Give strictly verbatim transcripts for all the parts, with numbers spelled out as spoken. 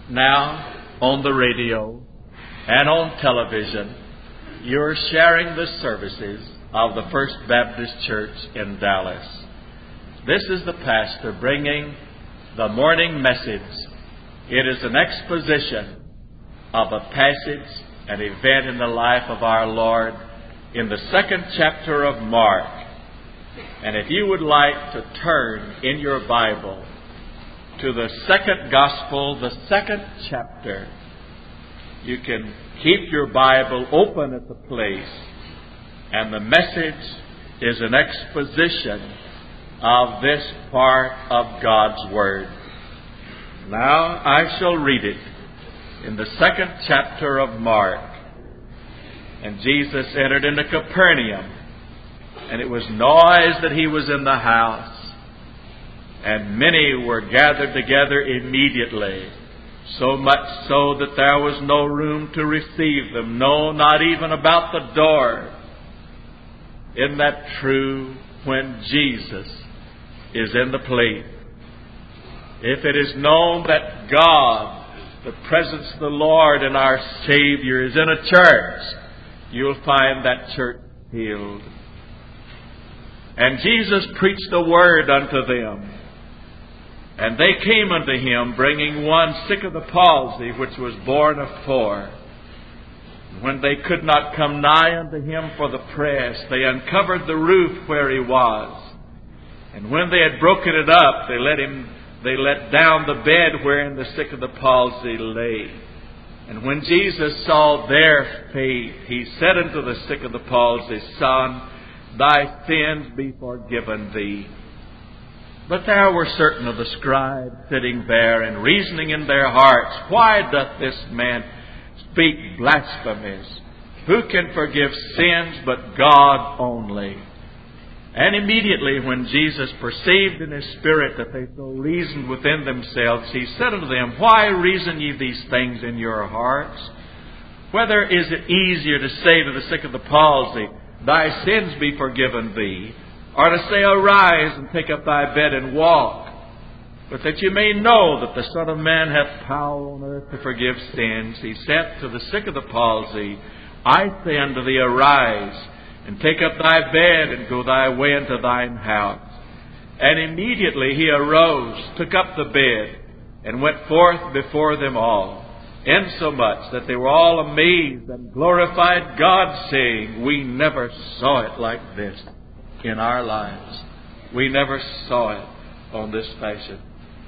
Now, on the radio and on television, you're sharing the services of the First Baptist Church in Dallas. This is the pastor bringing the morning message. It is an exposition of a passage, an event in the life of our Lord in the second chapter of Mark. And if you would like to turn in your Bible to the second gospel, the second chapter, you can keep your Bible open at the place. And the message is an exposition of this part of God's Word. Now I shall read it in the second chapter of Mark. And Jesus entered into Capernaum, and it was noise that he was in the house. And many were gathered together immediately, so much so that there was no room to receive them, no, not even about the door. Isn't that true when Jesus is in the place? If it is known that God, the presence of the Lord and our Savior, is in a church, you'll find that church healed. And Jesus preached the word unto them. And they came unto him, bringing one sick of the palsy, which was borne of four. When they could not come nigh unto him for the press, they uncovered the roof where he was. And when they had broken it up, they let him, they let down the bed wherein the sick of the palsy lay. And when Jesus saw their faith, he said unto the sick of the palsy, Son, thy sins be forgiven thee. But there were certain of the scribes sitting there and reasoning in their hearts, Why doth this man speak blasphemies? Who can forgive sins but God only? And immediately when Jesus perceived in his spirit that they so reasoned within themselves, he said unto them, Why reason ye these things in your hearts? Whether is it easier to say to the sick of the palsy, Thy sins be forgiven thee, or to say, Arise and take up thy bed and walk? But that you may know that the Son of Man hath power on earth to forgive sins, he said to the sick of the palsy, I say unto thee, Arise, and take up thy bed, and go thy way into thine house. And immediately he arose, took up the bed, and went forth before them all, insomuch that they were all amazed and glorified God, saying, We never saw it like this in our lives. We never saw it on this fashion.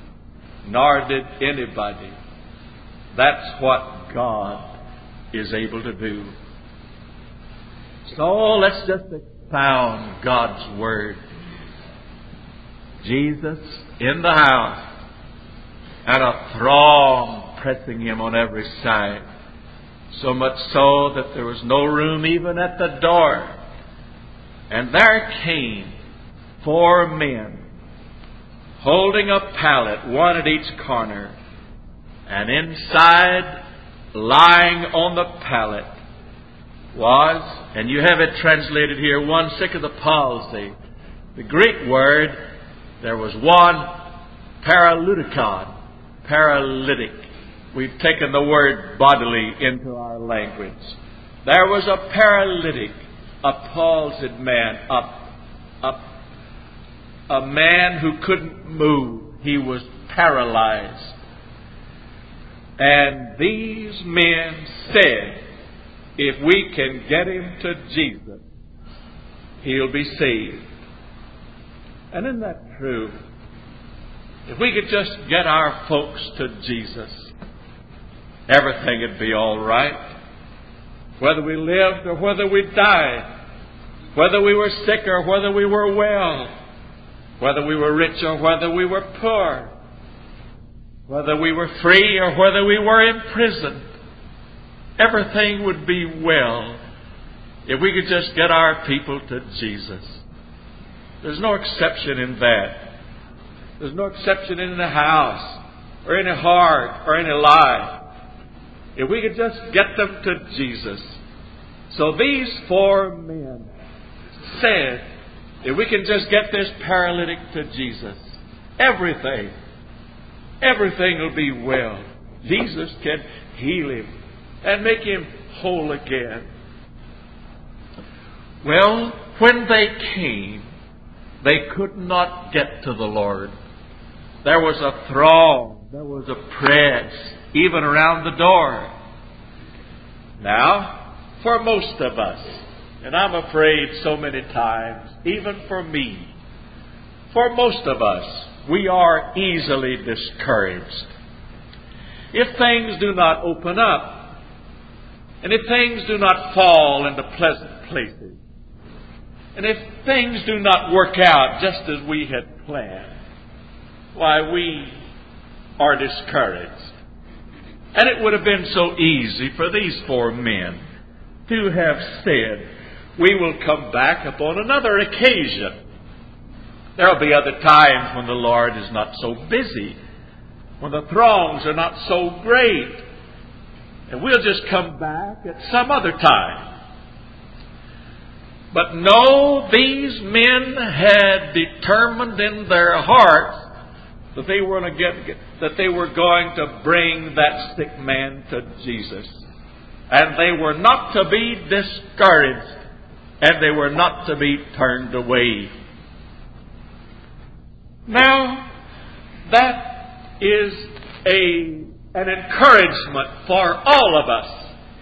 Nor did anybody. That's what God is able to do. So let's just expound God's Word. Jesus in the house, and a throng pressing him on every side. So much so that there was no room even at the door. And there came four men, holding a pallet, one at each corner. And inside, lying on the pallet, was, and you have it translated here, one sick of the palsy. The Greek word, there was one paralytikon, paralytic. We've taken the word bodily into our language. There was a paralytic, a palsied man, a, a, a man who couldn't move. He was paralyzed. And these men said, if we can get him to Jesus, he'll be saved. And isn't that true? If we could just get our folks to Jesus, everything would be all right. Whether we lived or whether we died, whether we were sick or whether we were well, whether we were rich or whether we were poor, whether we were free or whether we were imprisoned, everything would be well if we could just get our people to Jesus. There's no exception in that. There's no exception in the house or any heart or any life. If we could just get them to Jesus. So these four men said, if we can just get this paralytic to Jesus, everything, everything will be well. Jesus can heal him and make him whole again. Well, when they came, they could not get to the Lord. There was a throng, there was a press, even around the door. Now, for most of us, and I'm afraid so many times, even for me, for most of us, we are easily discouraged. If things do not open up, and if things do not fall into pleasant places, and if things do not work out just as we had planned, why, we are discouraged. And it would have been so easy for these four men to have said, we will come back upon another occasion. There will be other times when the Lord is not so busy, when the throngs are not so great, and we'll just come back at some other time. But no, these men had determined in their hearts that they were going to get, that they were going to bring that sick man to Jesus. And they were not to be discouraged, and they were not to be turned away. Now, that is a an encouragement for all of us.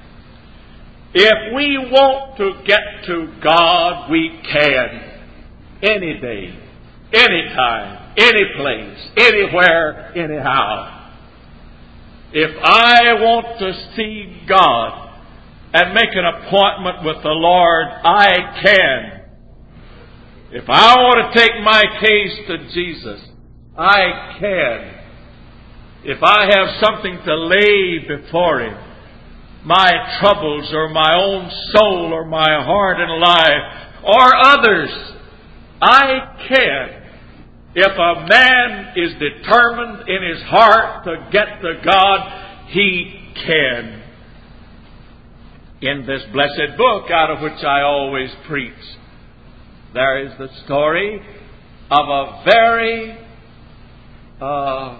If we want to get to God, we can. Any day, any time, any place, anywhere, anyhow. If I want to see God and make an appointment with the Lord, I can. If I want to take my case to Jesus, I can. If I have something to lay before Him, my troubles or my own soul or my heart and life or others, I can. If a man is determined in his heart to get to God, he can. In this blessed book out of which I always preach, there is the story of a very uh,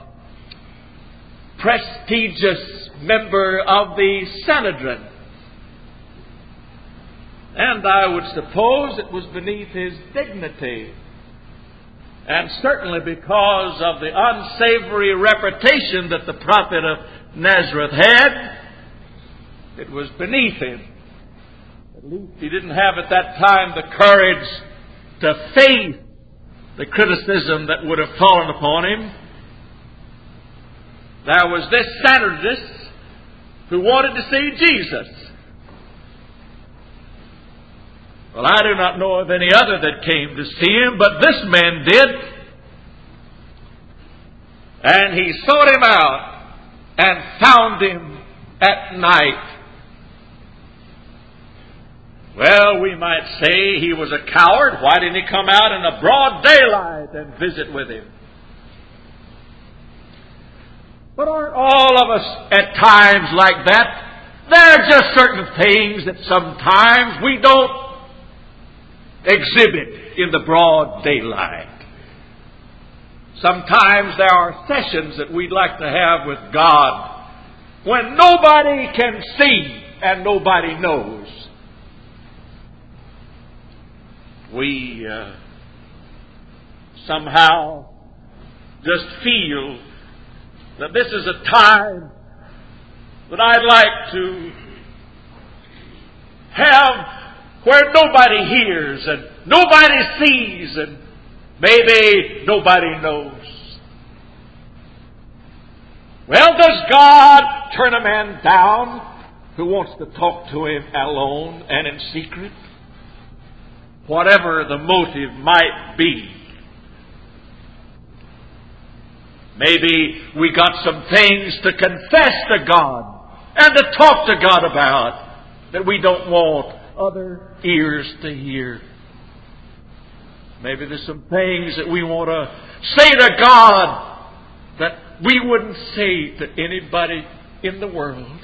prestigious member of the Sanhedrin. And I would suppose it was beneath his dignity. And certainly because of the unsavory reputation that the prophet of Nazareth had, it was beneath him. At least he didn't have at that time the courage to face the criticism that would have fallen upon him. There was this Sanhedrin who wanted to see Jesus. Well, I do not know of any other that came to see him, but this man did. And he sought him out and found him at night. Well, we might say he was a coward. Why didn't he come out in the broad daylight and visit with him? But aren't all of us at times like that? There are just certain things that sometimes we don't exhibit in the broad daylight. Sometimes there are sessions that we'd like to have with God when nobody can see and nobody knows. We uh, somehow just feel that this is a time that I'd like to have where nobody hears and nobody sees and maybe nobody knows. Well, does God turn a man down who wants to talk to Him alone and in secret? Whatever the motive might be. Maybe we got some things to confess to God and to talk to God about that we don't want other ears to hear. Maybe there's some things that we want to say to God that we wouldn't say to anybody in the world.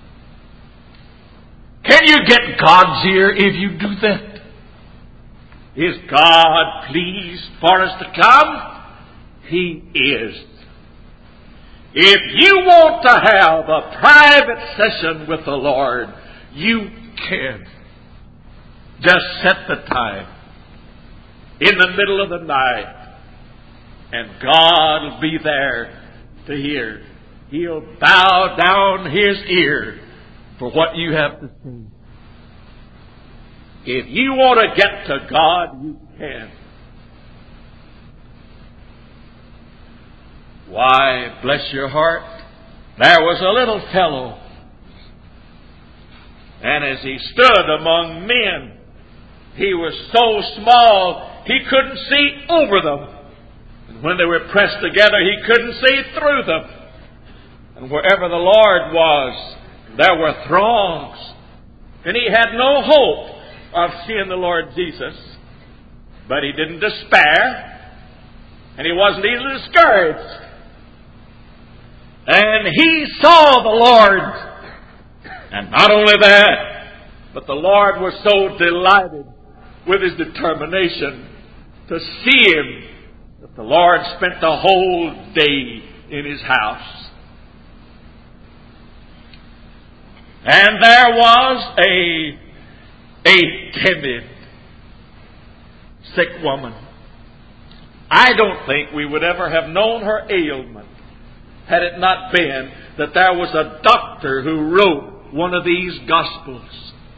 Can you get God's ear if you do that? Is God pleased for us to come? He is. If you want to have a private session with the Lord, you can. Just set the time in the middle of the night, and God will be there to hear. He'll bow down His ear for what you have to say. If you want to get to God, you can. Why, bless your heart, there was a little fellow, and as he stood among men, he was so small he couldn't see over them. And when they were pressed together, he couldn't see through them. And wherever the Lord was, there were throngs. And he had no hope of seeing the Lord Jesus. But he didn't despair. And he wasn't easily discouraged. And he saw the Lord. And not only that, but the Lord was so delighted with his determination to see him that the Lord spent the whole day in his house. And there was a, a timid, sick woman. I don't think we would ever have known her ailment had it not been that there was a doctor who wrote one of these Gospels.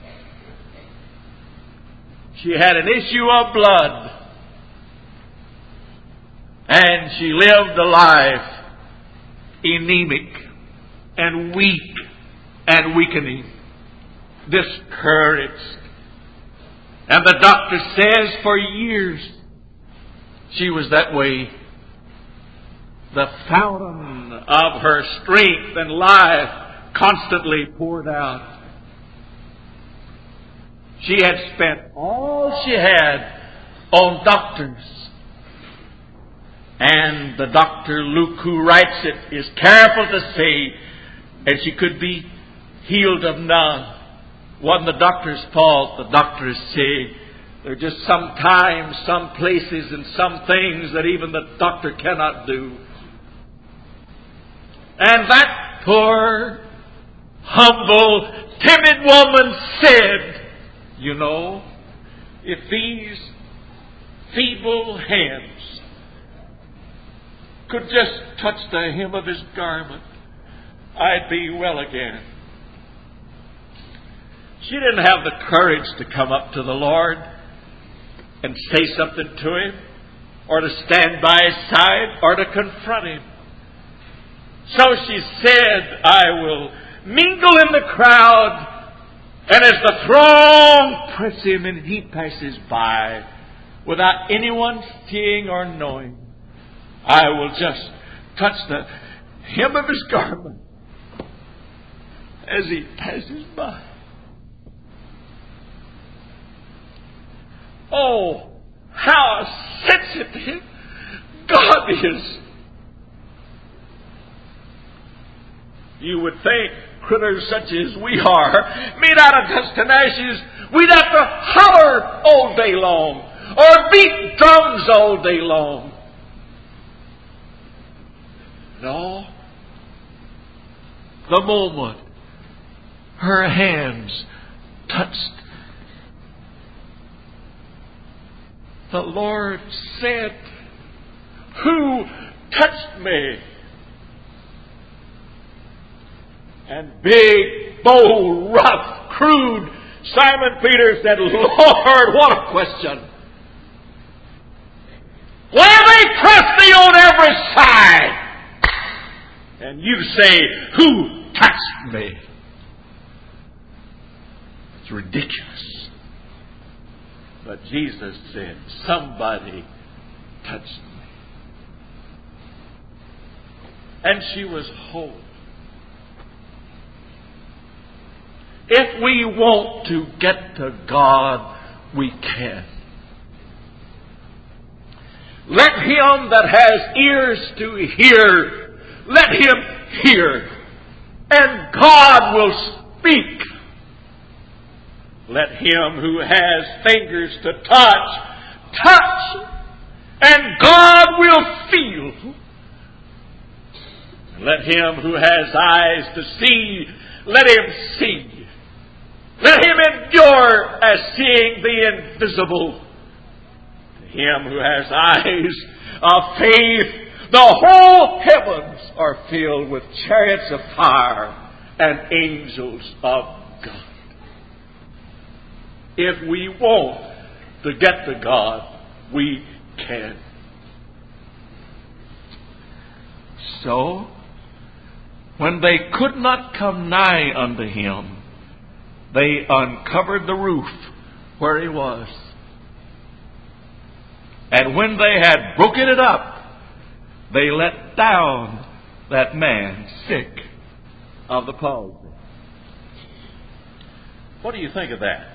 She had an issue of blood, and she lived a life anemic and weak and weakening, discouraged. And the doctor says for years she was that way. The fountain of her strength and life constantly poured out. She had spent all she had on doctors. And the doctor, Luke, who writes it, is careful to say, and she could be healed of none. Wasn't the doctor's fault. The doctor is saying there are just some times, some places, and some things that even the doctor cannot do. And that poor, humble, timid woman said, you know, if these feeble hands could just touch the hem of his garment, I'd be well again. She didn't have the courage to come up to the Lord and say something to Him, or to stand by His side, or to confront Him. So she said, I will mingle in the crowd, and as the throng press Him and He passes by, without anyone seeing or knowing, I will just touch the hem of His garment as He passes by. Oh, how sensitive God is. You would think critters such as we are, made out of dust and ashes, we'd have to holler all day long or beat drums all day long. No. The moment her hands touched, the Lord said, who touched me? And big, bold, rough, crude Simon Peter said, Lord, what a question. Well, they press thee on every side. And you say, who touched me? It's ridiculous. But Jesus said, somebody touched me. And she was whole. If we want to get to God, we can. Let him that has ears to hear, let him hear. And God will speak. Let him who has fingers to touch, touch. And God will feel. Let him who has eyes to see, let him see. Let him endure as seeing the invisible. To him who has eyes of faith, the whole heavens are filled with chariots of fire and angels of God. If we want to get to God, we can. So, when they could not come nigh unto him, they uncovered the roof where he was. And when they had broken it up, they let down that man sick of the palsy. What do you think of that?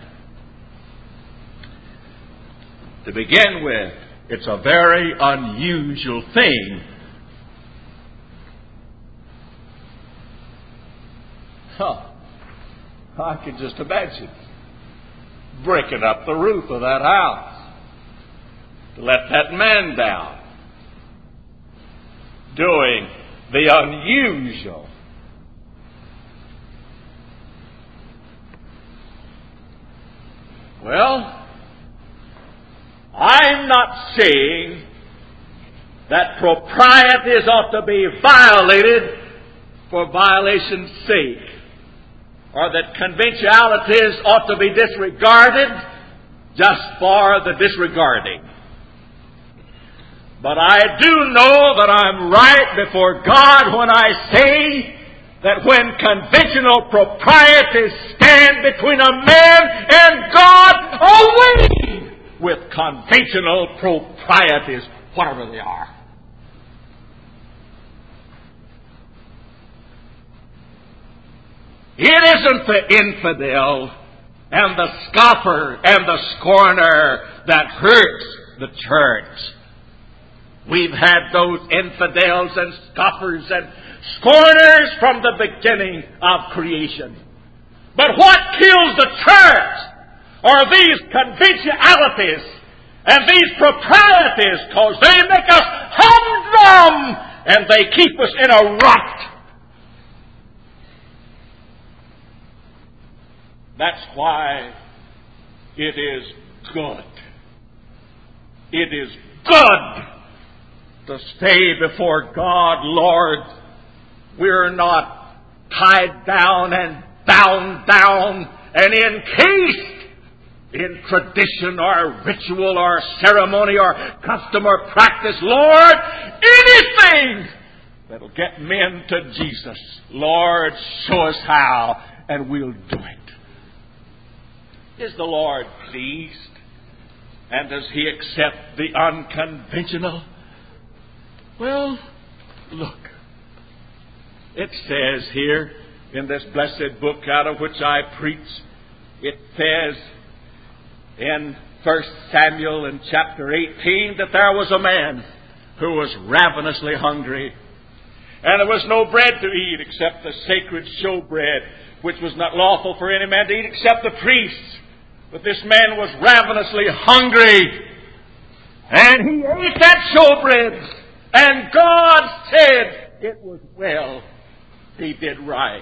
To begin with, it's a very unusual thing. Huh. I can just imagine breaking up the roof of that house to let that man down. Doing the unusual. Well, I'm not saying that proprieties ought to be violated for violation's sake, or that conventionalities ought to be disregarded just for the disregarding. But I do know that I'm right before God when I say that when conventional proprieties stand between a man and God, away with conventional proprieties, whatever they are. It isn't the infidel and the scoffer and the scorner that hurts the church. We've had those infidels and scoffers and scorners from the beginning of creation. But what kills the church are these conventionalities and these proprieties, because they make us humdrum and they keep us in a rut. That's why it is good. It is good to stay before God, Lord. We're not tied down and bound down and encased in tradition or ritual or ceremony or custom or practice. Lord, anything that'll get men to Jesus, Lord, show us how, and we'll do it. Is the Lord pleased? And does He accept the unconventional? Well, look. It says here in this blessed book out of which I preach, it says in First Samuel in chapter eighteen that there was a man who was ravenously hungry. And there was no bread to eat except the sacred showbread, which was not lawful for any man to eat except the priests. But this man was ravenously hungry. And he ate that showbread. And God said it was well. He did right.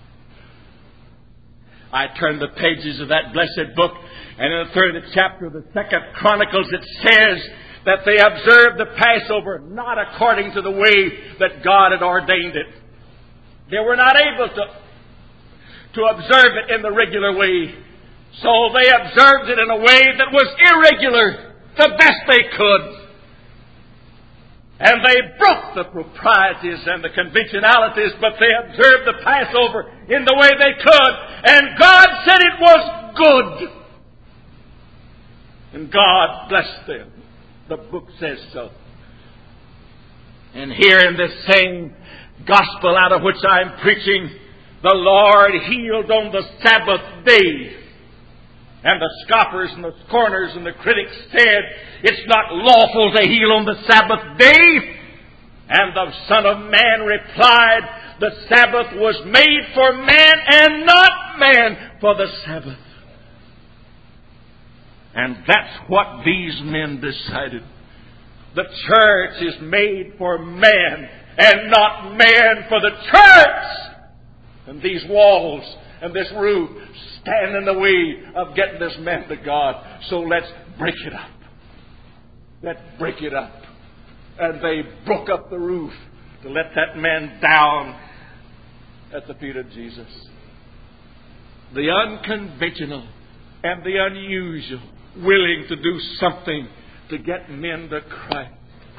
I turned the pages of that blessed book, and in the third chapter of the second Chronicles it says that they observed the Passover not according to the way that God had ordained it. They were not able to, to observe it in the regular way. So they observed it in a way that was irregular, the best they could. And they broke the proprieties and the conventionalities, but they observed the Passover in the way they could. And God said it was good. And God blessed them. The book says so. And here in this same gospel out of which I'm preaching, the Lord healed on the Sabbath day. And the scoffers and the scorners and the critics said, it's not lawful to heal on the Sabbath day. And the Son of Man replied, the Sabbath was made for man and not man for the Sabbath. And that's what these men decided. The church is made for man and not man, for the church and these walls and this roof stand in the way of getting this man to God. So let's break it up. Let's break it up. And they broke up the roof to let that man down at the feet of Jesus. The unconventional and the unusual, willing to do something to get men to Christ.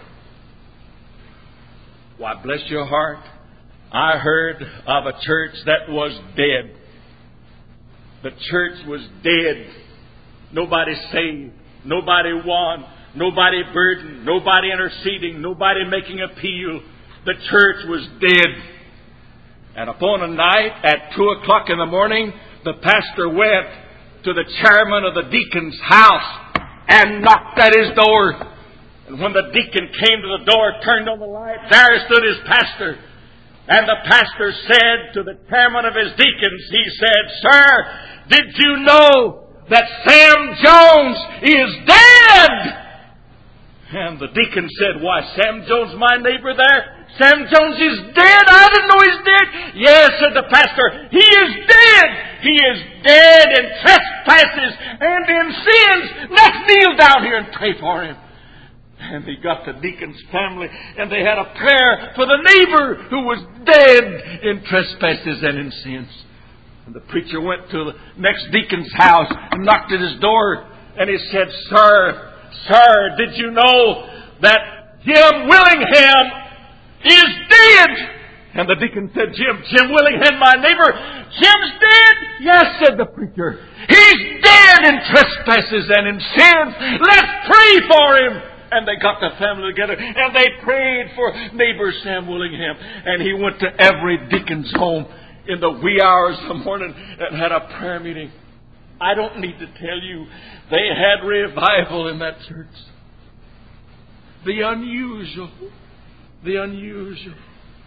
Why, bless your heart, I heard of a church that was dead. The church was dead. Nobody saved. Nobody won. Nobody burdened. Nobody interceding. Nobody making appeal. The church was dead. And upon a night at two o'clock in the morning, the pastor went to the chairman of the deacon's house and knocked at his door. And when the deacon came to the door, turned on the light, there stood his pastor. And the pastor said to the chairman of his deacons, he said, "Sir, did you know that Sam Jones is dead?" And the deacon said, "Why, Sam Jones, my neighbor there? Sam Jones is dead? I didn't know he's dead." "Yes," said the pastor, "he is dead. He is dead in trespasses and in sins. Let's kneel down here and pray for him." And he got the deacon's family, and they had a prayer for the neighbor who was dead in trespasses and in sins. And the preacher went to the next deacon's house and knocked at his door, and he said, "Sir, Sir, did you know that Jim Willingham is dead?" And the deacon said, Jim, Jim Willingham, my neighbor, Jim's dead?" "Yes," said the preacher. "He's dead in trespasses and in sins. Let's pray for him." And they got the family together and they prayed for neighbor Sam Willingham. And he went to every deacon's home in the wee hours of the morning and had a prayer meeting. I don't need to tell you, they had revival in that church. The unusual. The unusual.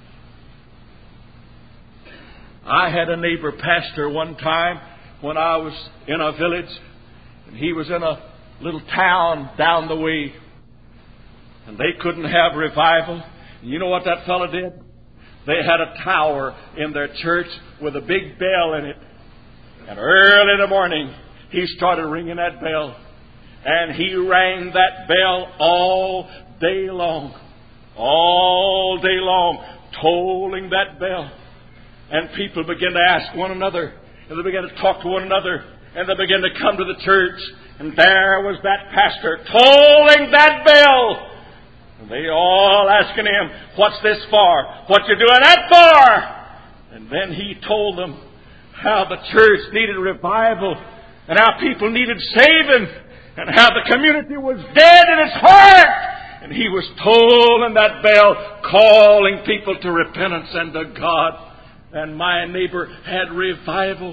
I had a neighbor pastor one time when I was in a village, and he was in a little town down the way, and they couldn't have revival. And you know what that fellow did? They had a tower in their church with a big bell in it. And early in the morning, he started ringing that bell. And he rang that bell all day long. All day long, tolling that bell. And people began to ask one another. And they began to talk to one another. And they began to come to the church. And there was that pastor tolling that bell. And they all asking him, "What's this for? What you doing that for?" And then he told them how the church needed revival, and how people needed saving, and how the community was dead in its heart. And he was tolling that bell, calling people to repentance and to God. And my neighbor had revival.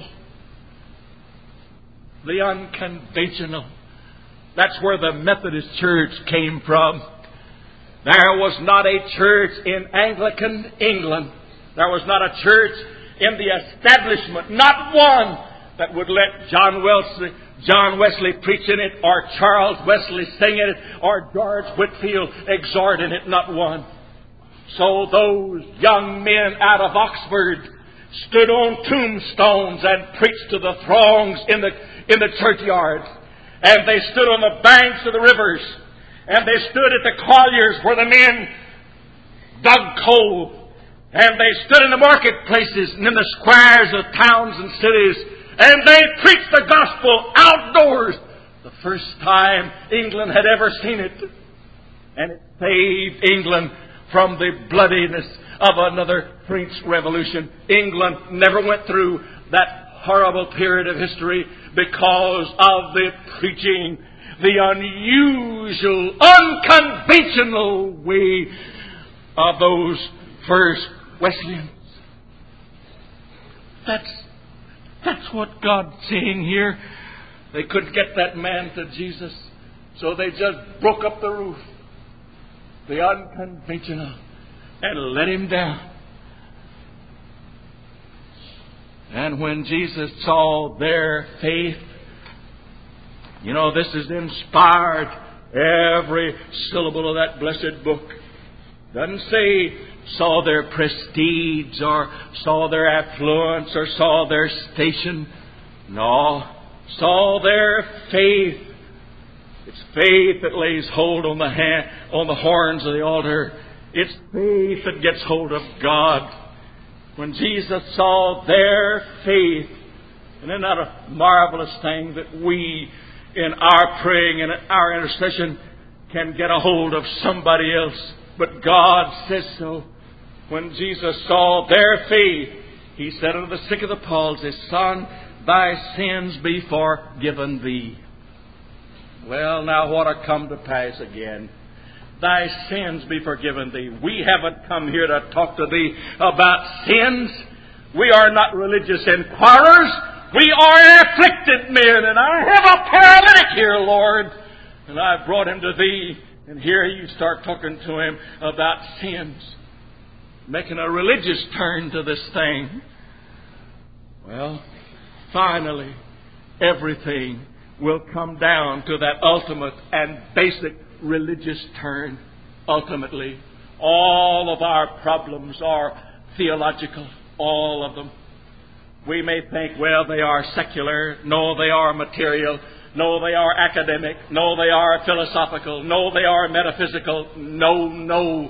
The unconventional. That's where the Methodist Church came from. There was not a church in Anglican England. There was not a church in the establishment, not one, that would let John Wesley, John Wesley preach in it, or Charles Wesley sing in it, or George Whitefield exhort in it, not one. So those young men out of Oxford stood on tombstones and preached to the throngs in the, in the churchyards. And they stood on the banks of the rivers. And they stood at the colliers where the men dug coal. And they stood in the marketplaces and in the squares of towns and cities. And they preached the gospel outdoors. The first time England had ever seen it. And it saved England from the bloodiness of another French Revolution. England never went through that horrible period of history because of the preaching, the unusual, unconventional way of those first Wesleyans. That's, that's what God's saying here. They couldn't get that man to Jesus, so they just broke up the roof, the unconventional, and let him down. And when Jesus saw their faith, you know, this is inspired, every syllable of that blessed book. Doesn't say saw their prestige or saw their affluence or saw their station. No, saw their faith. It's faith that lays hold on the hand, on the horns of the altar. It's faith that gets hold of God. When Jesus saw their faith, and isn't that a marvelous thing that we, in our praying and our intercession, can get a hold of somebody else? But God says so. When Jesus saw their faith, He said unto the sick of the palsy, Son, thy sins be forgiven thee. Well, now what a come to pass again. Thy sins be forgiven thee. We haven't come here to talk to thee about sins. We are not religious inquirers. We are afflicted men, and I have a paralytic here, Lord, and I've brought him to thee. And here you start talking to him about sins, making a religious turn to this thing. Well, finally, everything will come down to that ultimate and basic religious turn. Ultimately, all of our problems are theological, all of them. We may think, well, they are secular. No, they are material. No, they are academic. No, they are philosophical. No, they are metaphysical. No, no.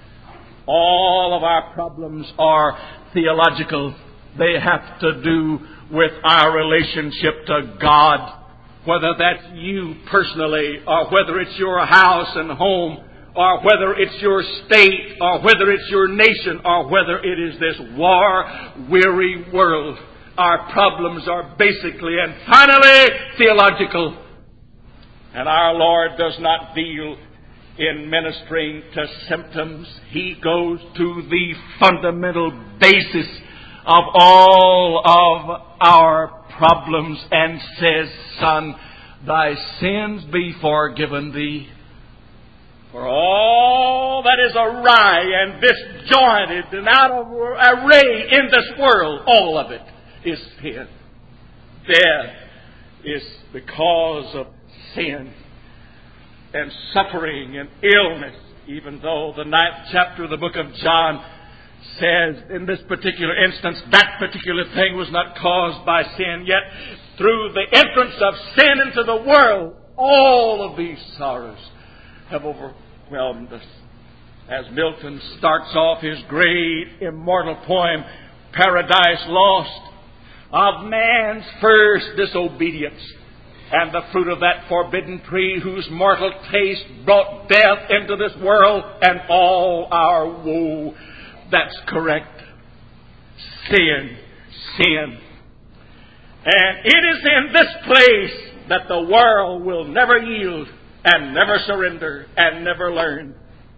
All of our problems are theological. They have to do with our relationship to God. Whether that's you personally, or whether it's your house and home, or whether it's your state, or whether it's your nation, or whether it is this war-weary world. Our problems are basically and finally theological. And our Lord does not deal in ministering to symptoms. He goes to the fundamental basis of all of our problems and says, Son, thy sins be forgiven thee. For all that is awry and disjointed and out of array in this world, all of it is sin. Death is because of sin and suffering and illness, even though the ninth chapter of the book of John says in this particular instance that particular thing was not caused by sin, yet through the entrance of sin into the world, all of these sorrows have overwhelmed us. As Milton starts off his great immortal poem, Paradise Lost, of man's first disobedience and the fruit of that forbidden tree whose mortal taste brought death into this world and all our woe. That's correct. Sin. Sin. And it is in this place that the world will never yield and never surrender and never learn.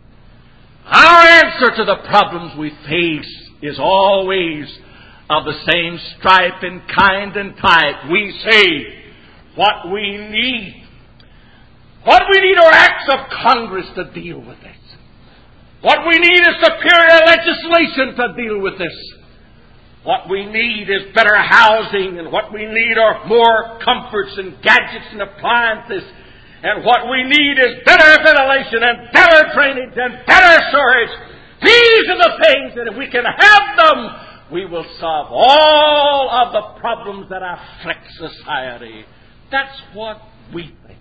Our answer to the problems we face is always of the same stripe and kind and type. We say what we need. What we need are acts of Congress to deal with this. What we need is superior legislation to deal with this. What we need is better housing, and what we need are more comforts and gadgets and appliances. And what we need is better ventilation and better drainage and better storage. These are the things that if we can have them, we will solve all of the problems that afflict society. That's what we think.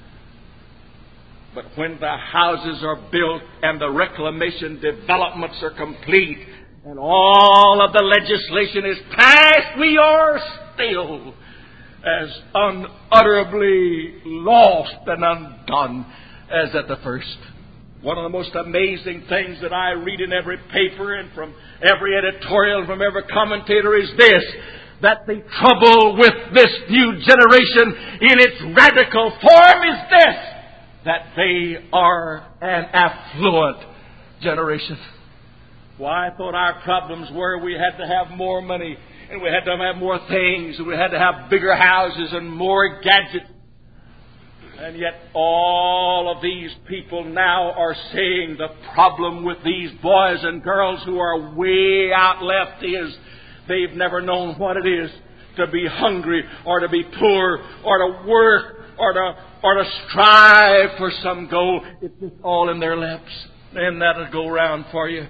But when the houses are built and the reclamation developments are complete and all of the legislation is passed, we are still as unutterably lost and undone as at the first. One of the most amazing things that I read in every paper and from every editorial and from every commentator is this, that the trouble with this new generation in its radical form is this, that they are an affluent generation. Why, I thought our problems were we had to have more money and we had to have more things and we had to have bigger houses and more gadgets. And yet all of these people now are saying the problem with these boys and girls who are way out left is they've never known what it is to be hungry or to be poor or to work or to or to strive for some goal. It's just all in their laps. then that'll go round for you.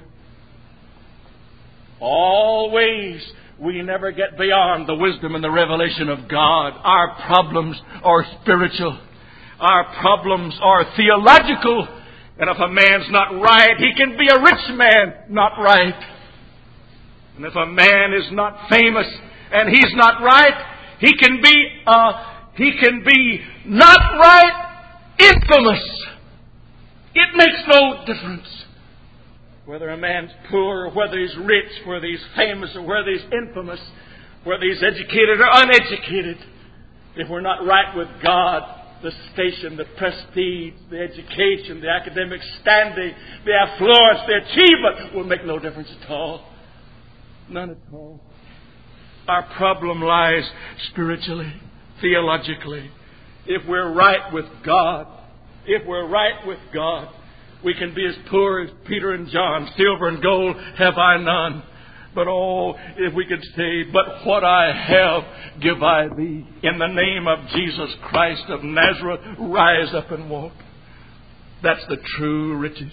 Always, we never get beyond the wisdom and the revelation of God. Our problems are spiritual. Our problems are theological. And if a man's not right, he can be a rich man not right. And if a man is not famous and he's not right, he can be uh, he can be not right, infamous. It makes no difference whether a man's poor or whether he's rich, whether he's famous or whether he's infamous, whether he's educated or uneducated. If we're not right with God, the station, the prestige, the education, the academic standing, the affluence, the achievement will make no difference at all. None at all. Our problem lies spiritually, theologically. If we're right with God, if we're right with God, we can be as poor as Peter and John. Silver and gold have I none. But oh, if we could say, but what I have give I thee. In the name of Jesus Christ of Nazareth, rise up and walk. That's the true riches.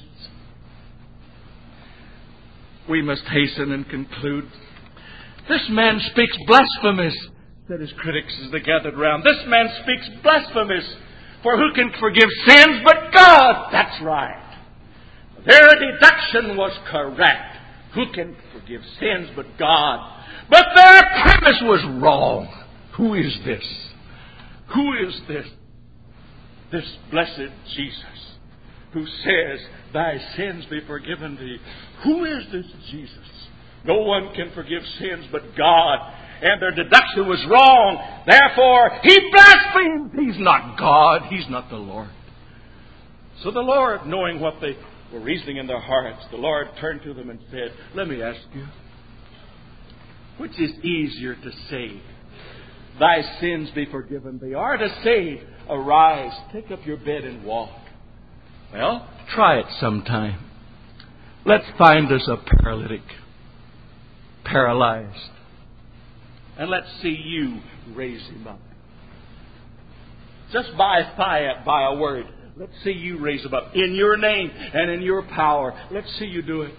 We must hasten and conclude. This man speaks blasphemous, said his critics as they gathered round. This man speaks blasphemous, for who can forgive sins but God? That's right. Their deduction was correct. Who can forgive sins but God? But their premise was wrong. Who is this? Who is this? This blessed Jesus, who says, thy sins be forgiven thee. Who is this Jesus? No one can forgive sins but God. And their deduction was wrong. Therefore, he blasphemed. He's not God. He's not the Lord. So the Lord, knowing what they were reasoning in their hearts, the Lord turned to them and said, let me ask you, which is easier to say, thy sins be forgiven thee, or to say, arise, take up your bed and walk? Well, try it sometime. Let's find us a paralytic, paralyzed, and let's see you raise him up. Just by fiat, by a word. Let's see you raise him up in your name and in your power. Let's see you do it.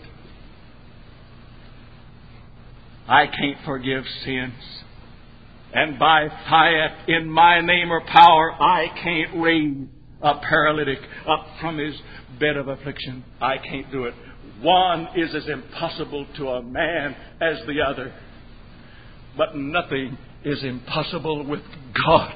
I can't forgive sins. And by fiat, in my name or power, I can't raise a paralytic up from his bed of affliction. I can't do it. One is as impossible to a man as the other. But nothing is impossible with God.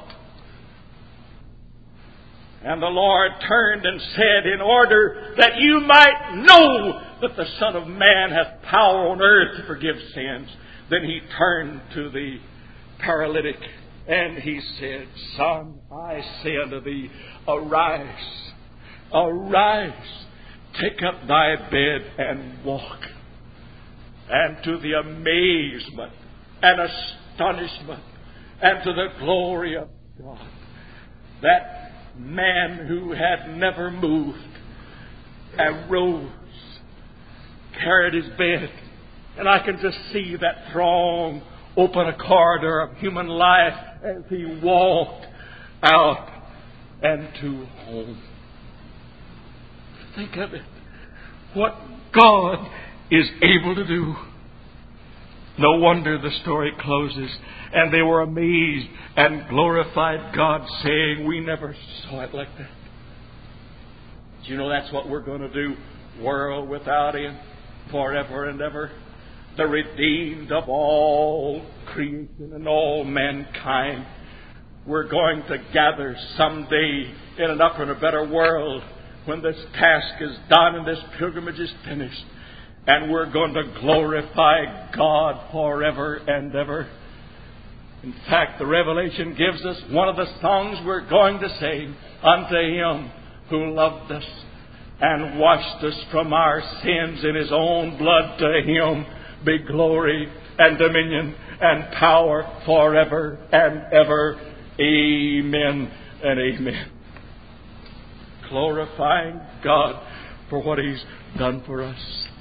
And the Lord turned and said, in order that you might know that the Son of Man hath power on earth to forgive sins, then he turned to the paralytic and he said, Son, I say unto thee, arise, arise, take up thy bed and walk. And to the amazement and astonishment and to the glory of God, that man who had never moved arose, carried his bed, and I can just see that throng open a corridor of human life as he walked out and to home. Think of it. What God is able to do. No wonder the story closes, and they were amazed and glorified God, saying, we never saw it like that. Do you know that's what we're going to do? World without end, forever and ever. The redeemed of all creation and all mankind. We're going to gather someday in an upper and a better world when this task is done and this pilgrimage is finished. And we're going to glorify God forever and ever. In fact, the Revelation gives us one of the songs we're going to sing. Unto Him who loved us and washed us from our sins in His own blood, to Him be glory and dominion and power forever and ever. Amen and amen. Glorifying God for what He's done for us.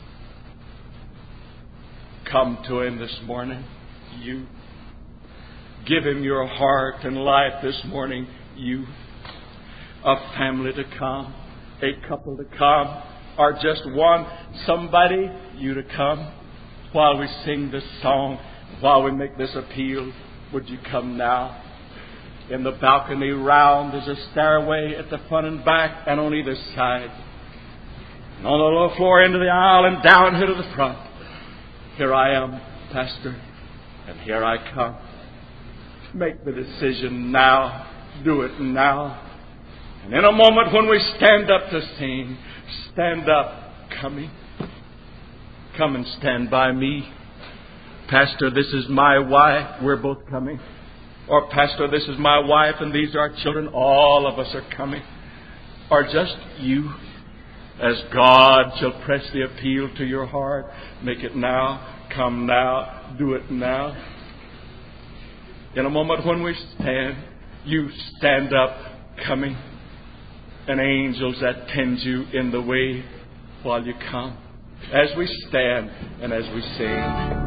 Come to Him this morning. You. Give Him your heart and life this morning. You. A family to come. A couple to come. or just want somebody, you to come while we sing this song, while we make this appeal. Would you come now? In the balcony round, there's a stairway at the front and back and on either side. And on the lower floor into the aisle and down here to the front. Here I am, Pastor, and here I come. Make the decision now. Do it now. And in a moment when we stand up to sing, stand up, coming. Come and stand by me. Pastor, this is my wife. We're both coming. Or, Pastor, this is my wife and these are our children. All of us are coming. Or just you. As God shall press the appeal to your heart, make it now. Come now. Do it now. In a moment when we stand, you stand up, coming. And angels that tend you in the way while you come. As we stand and as we sing.